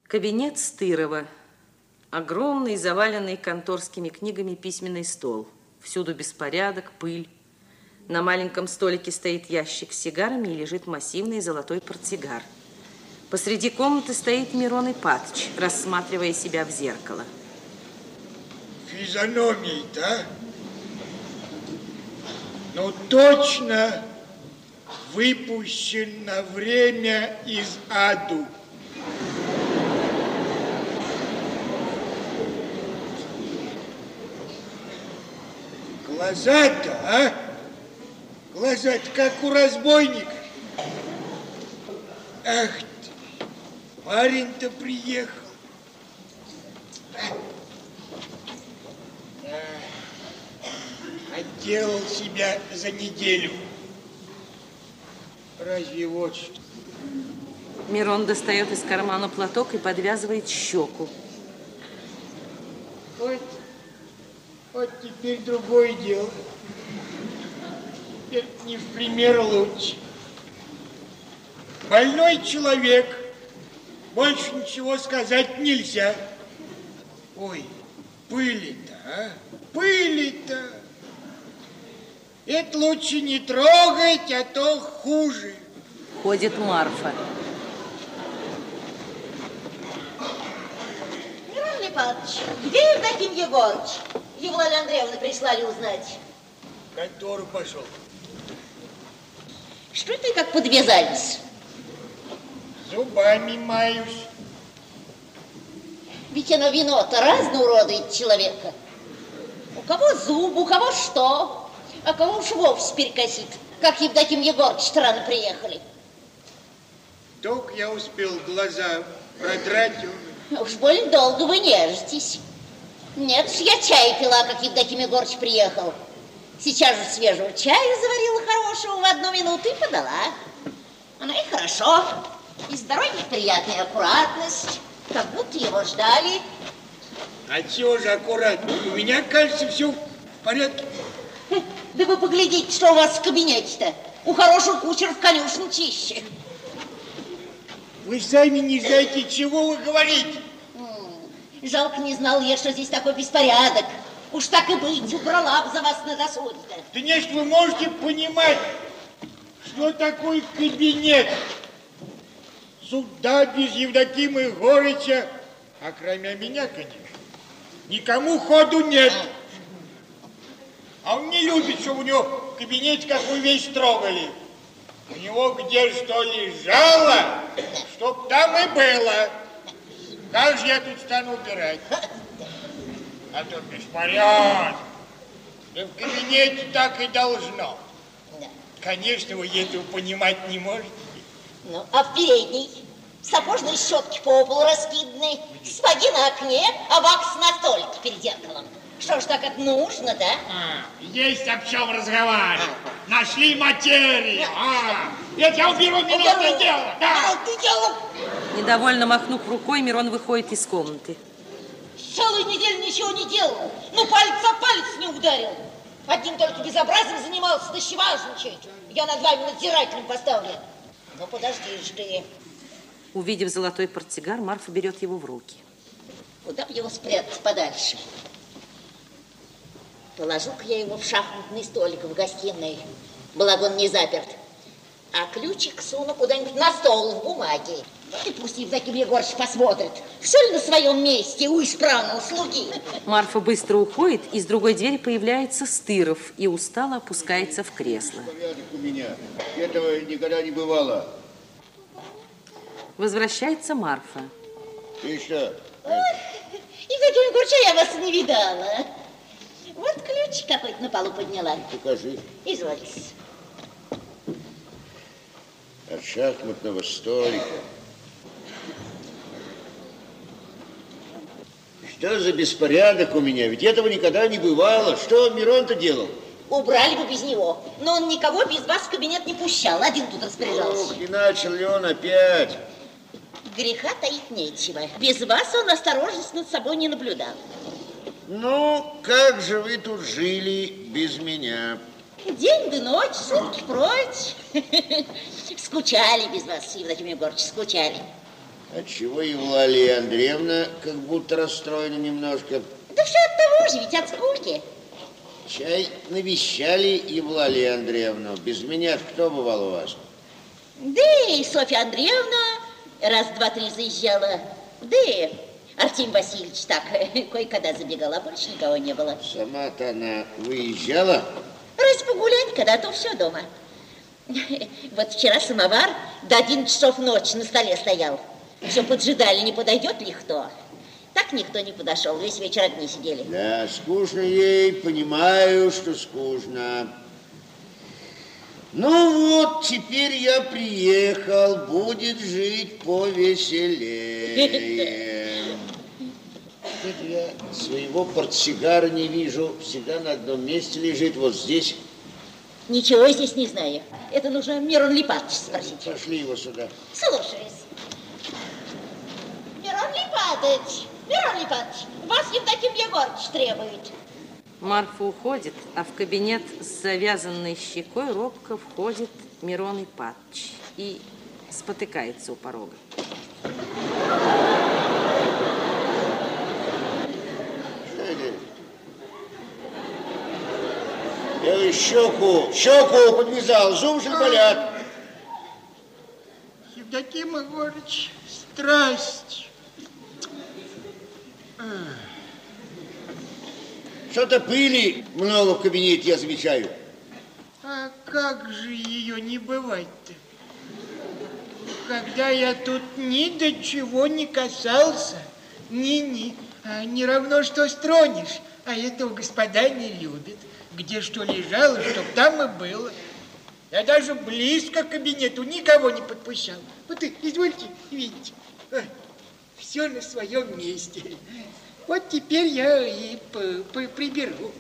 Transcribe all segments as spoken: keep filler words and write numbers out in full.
Кабинет Стырова. Огромный, заваленный конторскими книгами письменный стол. Всюду беспорядок, пыль. На маленьком столике стоит ящик с сигарами и лежит массивный золотой портсигар. Посреди комнаты стоит Мирон Ипатыч, рассматривая себя в зеркало. Физиономия-то, а? Ну, точно выпущен на время из аду. Глаза-то, а? Глаза-то как у разбойника. Ах ты, парень-то приехал. Отделал себя за неделю. Разве вот что? Мирон достает из кармана платок и подвязывает щеку. Вот, вот теперь другое дело. Теперь не в пример лучше. Больной человек. Больше ничего сказать нельзя. Ой, пыли-то, а? Пыли-то. Это лучше не трогать, а то хуже. Ходит Марфа. Мирон Ипатыч, где Евдоким Егорыч? Евлалия Андреевна прислали узнать. В контору пошел. Что это как подвязались? Зубами маюсь. Ведь оно вино-то разно уродует человека. У кого зуб, у кого что, а кого уж вовсе перекосит. Как Евдоким Егорыч рано приехали. Только я успел глаза продрать. Уж больно долго вы нежитесь. Нет, я чай пила, как Евдоким Егорыч приехал. Сейчас же свежего чая заварила хорошего в одну минуту и подала. Оно и хорошо. И здоровье приятная аккуратность. Как будто его ждали. А чего же аккуратно? У меня, кажется, все в порядке. Да вы поглядите, что у вас в кабинете-то. У хорошего кучера в конюшне чище. Вы сами не знаете, чего вы говорите. М-м, жалко, не знал я, что здесь такой беспорядок. Уж так и быть, убрала бы за вас на досуге-то. Да нет, вы можете понимать, что такое кабинет. Сюда без Евдокима Егорыча, а кроме меня, конечно, никому ходу нет. А он не любит, чтобы у него в кабинете какую вещь трогали. У него где что лежало, чтоб там и было. Как же я тут стану убирать? А то беспорядок. Да в кабинете так и должно. Конечно, вы этого понимать не можете. Ну, а в передней? Сапожные щетки по полу раскиданы, сапоги на окне, а вакс на столике перед зеркалом. Что ж так это нужно, да? А, есть об чем разговаривать. А. Нашли материю. А, это я уберу минутное дело. Да. Минутное дело. Недовольно махнув рукой, Мирон выходит из комнаты. Целую неделю ничего не делал. Ну, палец о палец не ударил. Одним только безобразием занимался, да щеважничает. Я над вами надзирателем поставлю. Ну, подожди ж ты. Увидев золотой портсигар, Марфа берет его в руки. Куда бы его спрятать подальше? Положу-ка я его в шахматный столик в гостиной, благо он не заперт. А ключик суну куда-нибудь на стол в бумаге. Вот и пусть Евдоким Егорыч посмотрит, все ли на своем месте у исправного слуги. Марфа быстро уходит, и с другой двери появляется Стыров и устало опускается в кресло. Порядок у меня. Этого никогда не бывало. Возвращается Марфа. Ты что? Евдоким Егорыч, я вас не видала. Вот ключик какой-то на полу подняла. Покажи. Извольте. От шахматного столика. Что за беспорядок у меня? Ведь этого никогда не бывало. Что Мирон-то делал? Убрали бы без него. Но он никого без вас в кабинет не пущал. Один тут распоряжался. Ох, и начал ли он опять? Греха таить нечего. Без вас он осторожность над собой не наблюдал. Ну, как же вы тут жили без меня? День да ночь, сутки прочь. Скучали без вас, Евдоким Егорыч, скучали. Отчего Евлалия Андреевна как будто расстроена немножко? Да все от того же, ведь от скуки. Чай навещали Евлалию Андреевну. Без меня кто бывал у вас? Да и Софья Андреевна раз, два, три заезжала. Да и Артем Васильевич так кое-когда забегал, а больше никого не было. Сама-то она выезжала? Раз погулять, когда то все дома. Вот вчера самовар до одиннадцати часов ночи на столе стоял. Все поджидали, не подойдет ли кто. Так никто не подошел, весь вечер одни сидели. Да, скучно ей, понимаю, что скучно. Ну вот, теперь я приехал, будет жить повеселее. Теперь я своего портсигара не вижу, всегда на одном месте лежит, вот здесь. Ничего здесь не знаю. Это нужно Мирон Липатович спросить. Пошли его сюда. Слушаюсь. Мирон Липатович, Мирон Липатович, вас Евдоким Егорыч требует. Марфа уходит, а в кабинет с завязанной щекой робко входит Мирон Ипатович и спотыкается у порога. Что это? Я щеку, щеку подвязал, зубы же болят. Евдоким Егорыч, страсть. Что-то пыли много в кабинете, я замечаю. А как же ее не бывать-то? Когда я тут ни до чего не касался, ни-ни, а не равно что стронешь, а этого господа не любит. Где что лежало, чтоб там и было. Я даже близко к кабинету никого не подпущал. Вот и, извольте, видите, все на своем месте. Вот теперь я и приберу.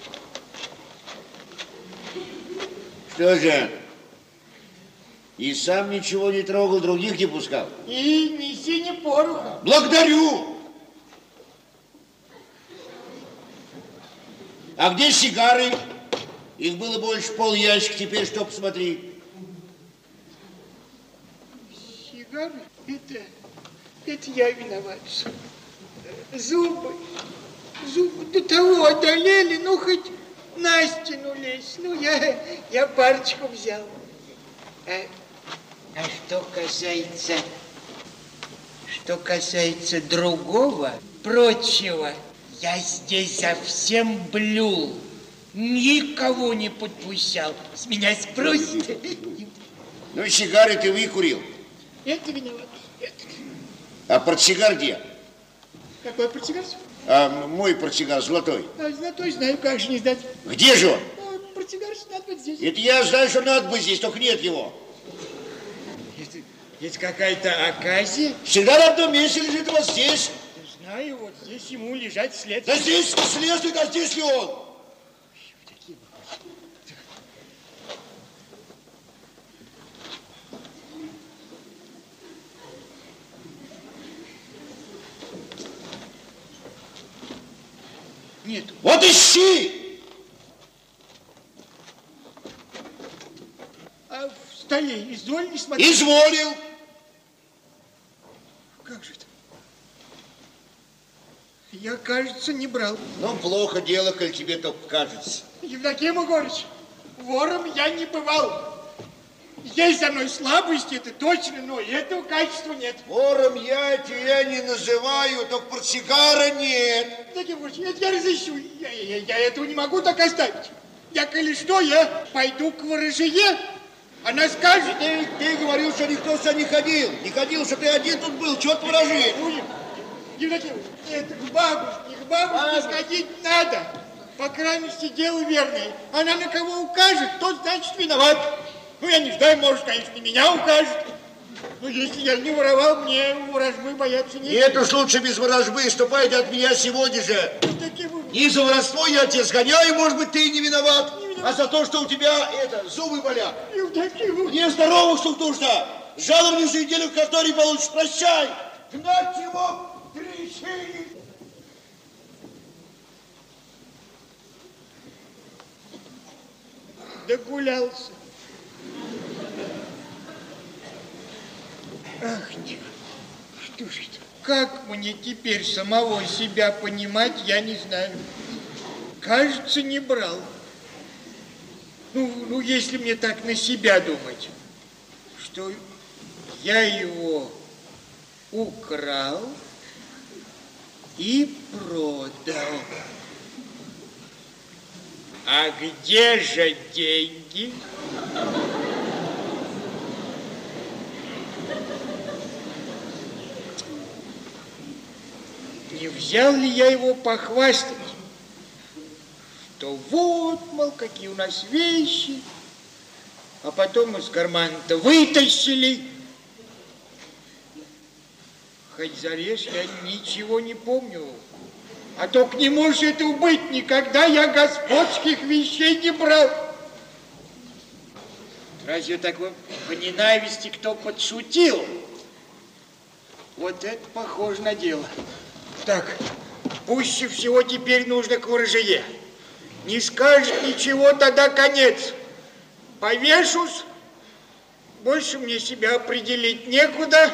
Что же, и сам ничего не трогал, других не пускал? И ни сини пороха. Благодарю! А где сигары? Их было больше пол-ящика, теперь что, посмотри. Сигары? Это, это я виноват. Зубы, зубы до того одолели, ну хоть на стену лезь. Ну, я, я парочку взял. А, а что касается, что касается другого, прочего, я здесь совсем блюл. Никого не подпущал. С меня спросят. Ну, сигары ты выкурил. Это виноват. Это. А портсигар где? Какой портсигар? А мой портсигар золотой. А, золотой знаю, как же не знать. Где же он? А, портсигар надо быть здесь. Это я знаю, что надо быть здесь, только нет его. Это, это какая-то оказия. Всегда на одном месте лежит вот здесь. Знаю, вот здесь ему лежать след. Да здесь следует, а здесь ли он? Нет. Вот ищи! А в столе изволь не смотреть? Изволил. Как же это? Я, кажется, не брал. Ну, плохо дело, коль тебе только кажется. Евдоким Егорыч, вором я не бывал. Есть за мной слабости, это точно, но этого качества нет. Вором я тебя не называю, только портсигара нет. Евдоким Егорыч, это я разыщу. Я, я, я этого не могу так оставить. Я, коли что, я пойду к ворожее. Она скажет... Ты, ты говорил, что никто сюда не ходил. Не ходил, что ты один тут был. Чего ты ворожишь? Евдоким, это к бабушке, к бабушке сходить надо. По крайней мере, дело верное. Она на кого укажет, тот, значит, виноват. Ну, я не знаю, может, конечно, меня укажет. Но если я не воровал, мне ворожбы бояться нечего. Нет уж лучше без ворожбы. Ступайте от меня сегодня же. Евдоким... Не за воровство я тебя сгоняю, может быть, ты и не виноват. Не виноват. А за то, что у тебя, это, зубы болят. Евдоким... Мне здоровых штук нужно. Жалование за неделю, который получишь. Прощай. Гнать его трещини. Догулялся. Ах, нет. Что же это? Как мне теперь самого себя понимать, я не знаю. Кажется, не брал. Ну, ну, если мне так на себя думать, что я его украл и продал. А где же деньги? Не взял ли я его похвастать, что вот, мол, какие у нас вещи, а потом из кармана-то вытащили. Хоть зарежь, я ничего не помню. А то не может этого быть, никогда я господских вещей не брал. Разве так по ненависти кто подшутил? Вот это похоже на дело. Так, пуще всего теперь нужно к ворожее. Не скажет ничего, тогда конец. Повешусь, больше мне себя определить некуда.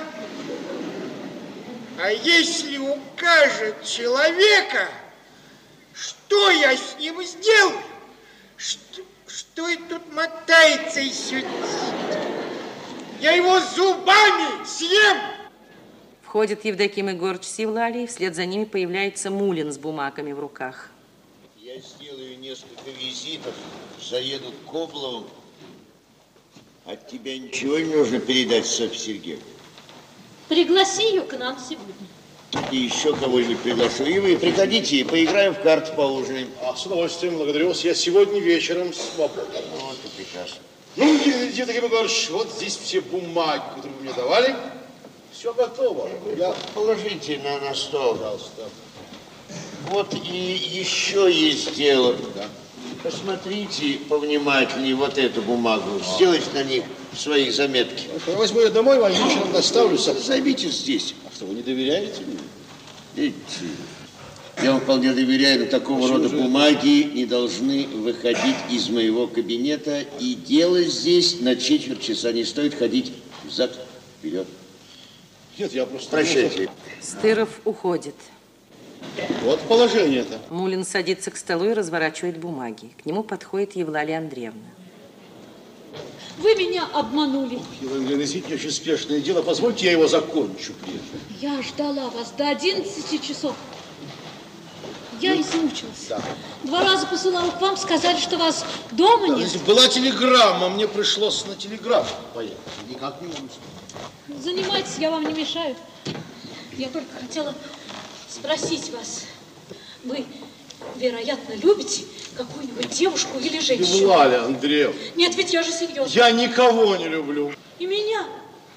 А если укажет человека, что я с ним сделаю? Что, что и тут мотается и сюда? Я его зубами съем! Входит Евдоким Егорыч с Евлалией, вслед за ними появляется Мулин с бумагами в руках. Я сделаю несколько визитов, заеду к Кобловым. От тебя ничего не нужно передать Софье Сергеевне? Пригласи ее к нам сегодня. И еще кого-нибудь приглашу. И вы приходите и поиграем в карты, поужинаем. А, с удовольствием, благодарю вас. Я сегодня вечером свободен. Вот и прекрасно. Ну, Евдоким Егорыч, вот здесь все бумаги, которые вы мне давали. Все готово. Я... Положите на, на стол. Пожалуйста. Вот и еще есть дело. Да. Посмотрите повнимательнее вот эту бумагу. А. Сделайте на них свои заметки. Хорошо, я возьму ее домой, вам вечером доставлю. Займите здесь. А что, вы не доверяете мне? Видите, я вам вполне доверяю, но такого Почему рода же? бумаги не должны выходить из моего кабинета. И дело здесь на четверть часа. Не стоит ходить взад, вперед. Нет, я просто... Прощайте. Стыров уходит. Вот положение-то. Мулин садится к столу и разворачивает бумаги. К нему подходит Евлалия Андреевна. Вы меня обманули. Елена Андреевна, извините, очень спешное дело. Позвольте, я его закончу прежде. Я ждала вас до одиннадцати часов. Я ну, измучилась. Да. Два раза посылала к вам, сказали, что вас дома да, нет. Была телеграмма, мне пришлось на телеграф поехать. Никак не могу. Занимайтесь, я вам не мешаю. Я только хотела спросить вас. Вы, вероятно, любите какую-нибудь девушку или женщину? Евлалия Андреевна. Нет, ведь я же серьезно. Я никого не люблю. И меня.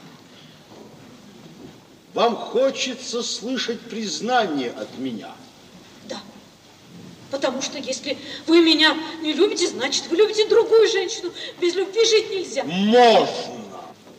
Вам хочется слышать признание от меня? Да. Потому что если вы меня не любите, значит, вы любите другую женщину. Без любви жить нельзя. Можно.